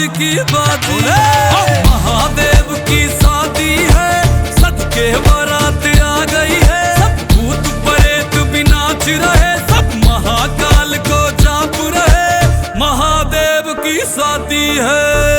की बाजी है। महादेव की शादी है, सज के बारात आ गई है। सब भूत प्रेत भी नाच रहे, सब महाकाल को जाप रहे। महादेव की शादी है।